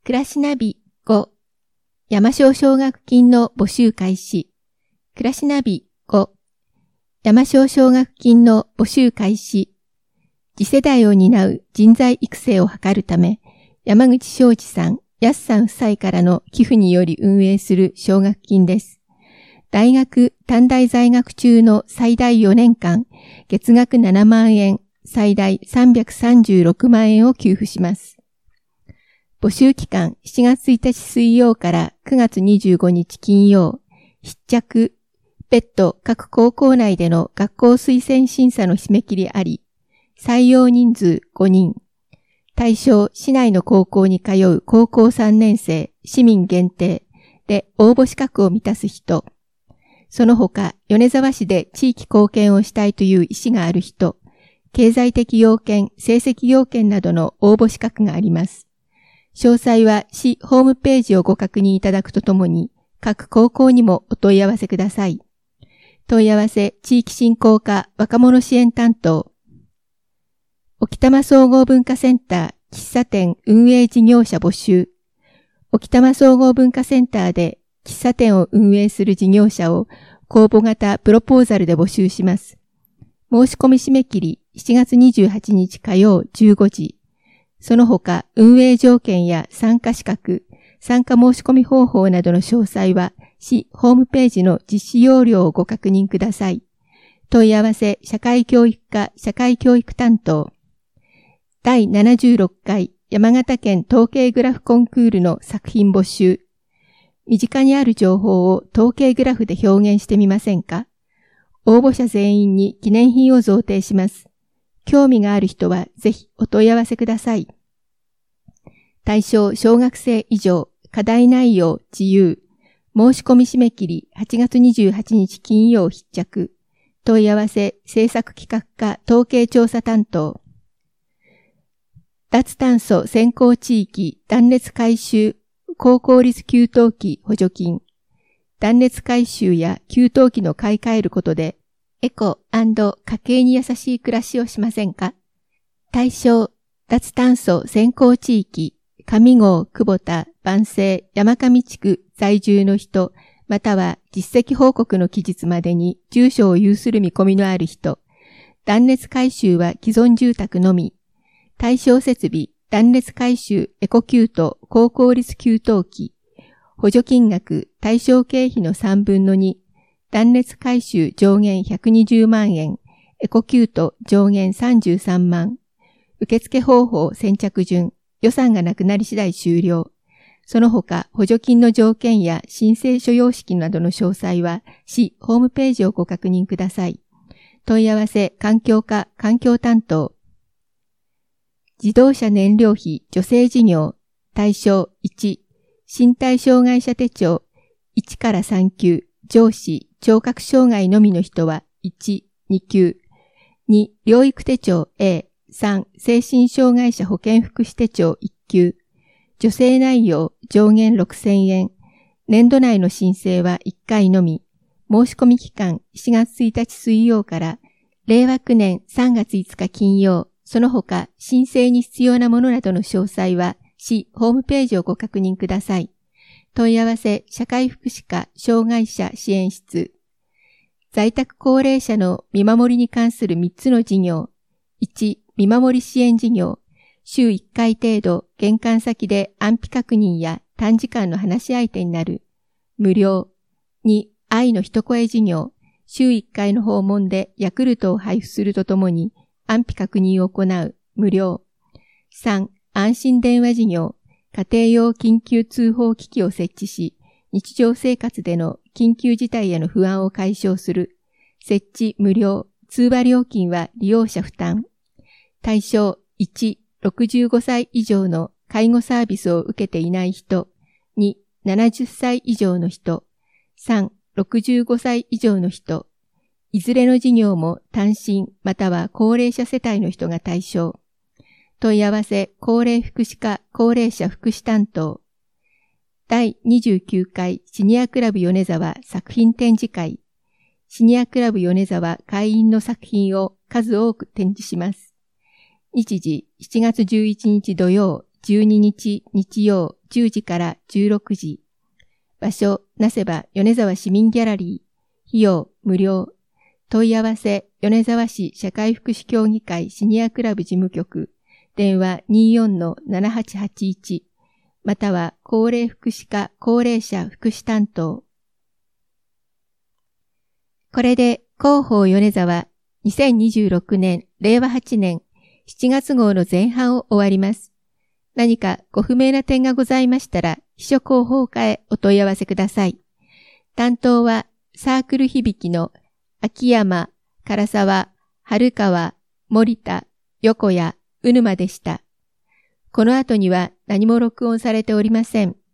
暮らしナビ5、山椒奨学金の募集開始。暮らしナビ5、山椒奨学金の募集開始。次世代を担う人材育成を図るため、山口昌司さん、安さん夫妻からの寄付により運営する奨学金です。大学・短大在学中の最大4年間、月額7万円、最大336万円を給付します。募集期間7月1日水曜から9月25日金曜、必着、別途各高校内での学校推薦審査の締め切りあり、採用人数5人、対象市内の高校に通う高校3年生、市民限定で応募資格を満たす人、その他米沢市で地域貢献をしたいという意思がある人、経済的要件、成績要件などの応募資格があります。詳細は市ホームページをご確認いただくとともに、各高校にもお問い合わせください。問い合わせ地域振興課若者支援担当。沖多摩総合文化センター喫茶店運営事業者募集。沖多摩総合文化センターで喫茶店を運営する事業者を公募型プロポーザルで募集します。申し込み締め切り7月28日火曜15時。その他、運営条件や参加資格、参加申し込み方法などの詳細は、市ホームページの実施要領をご確認ください。問い合わせ、社会教育課社会教育担当。第76回山形県統計グラフコンクールの作品募集。身近にある情報を統計グラフで表現してみませんか？応募者全員に記念品を贈呈します。興味がある人はぜひお問い合わせください。対象小学生以上、課題内容自由。申し込み締め切り8月28日金曜必着。問い合わせ政策企画課統計調査担当。脱炭素先行地域断熱改修高効率給湯器補助金。断熱改修や給湯器の買い替えることでエコ&家計に優しい暮らしをしませんか？対象、脱炭素先行地域、上郷、久保田、万世、山上地区在住の人、または実績報告の期日までに住所を有する見込みのある人。断熱改修は既存住宅のみ。対象設備、断熱改修、エコ給湯、高効率給湯器。補助金額、対象経費の3分の2。断熱改修上限120万円、エコ給湯上限33万。受付方法先着順、予算がなくなり次第終了。その他、補助金の条件や申請書様式などの詳細は、市ホームページをご確認ください。問い合わせ環境課環境担当。自動車燃料費助成事業、対象1、身体障害者手帳1から3級、上司、聴覚障害のみの人は1、2級。2、療育手帳 A。3、精神障害者保健福祉手帳1級。助成内容上限6000円。年度内の申請は1回のみ。申し込み期間7月1日水曜から令和9年3月5日金曜。その他申請に必要なものなどの詳細は市ホームページをご確認ください。問い合わせ社会福祉課障害者支援室。在宅高齢者の見守りに関する3つの事業。1、見守り支援事業。週1回程度、玄関先で安否確認や短時間の話し相手になる。無料。2、愛の一声事業。週1回の訪問でヤクルトを配布するとともに安否確認を行う。無料。3、安心電話事業。家庭用緊急通報機器を設置し、日常生活での緊急事態への不安を解消する。設置無料。通話料金は利用者負担。対象1、65歳以上の介護サービスを受けていない人。2、70歳以上の人。3、65歳以上の人。いずれの事業も単身または高齢者世帯の人が対象。問い合わせ高齢福祉課高齢者福祉担当。第29回シニアクラブ米沢作品展示会。シニアクラブ米沢会員の作品を数多く展示します。日時7月11日土曜 12日日曜10時から16時。場所、なせば米沢市民ギャラリー。費用無料。問い合わせ、米沢市社会福祉協議会シニアクラブ事務局。電話 24-7881。または高齢福祉課高齢者福祉担当。これで広報米沢2026年令和8年7月号の前半を終わります。何かご不明な点がございましたら秘書広報課へお問い合わせください。担当はサークル響きの秋山、唐沢、春川、森田、横谷、うぬまでした。この後には何も録音されておりません。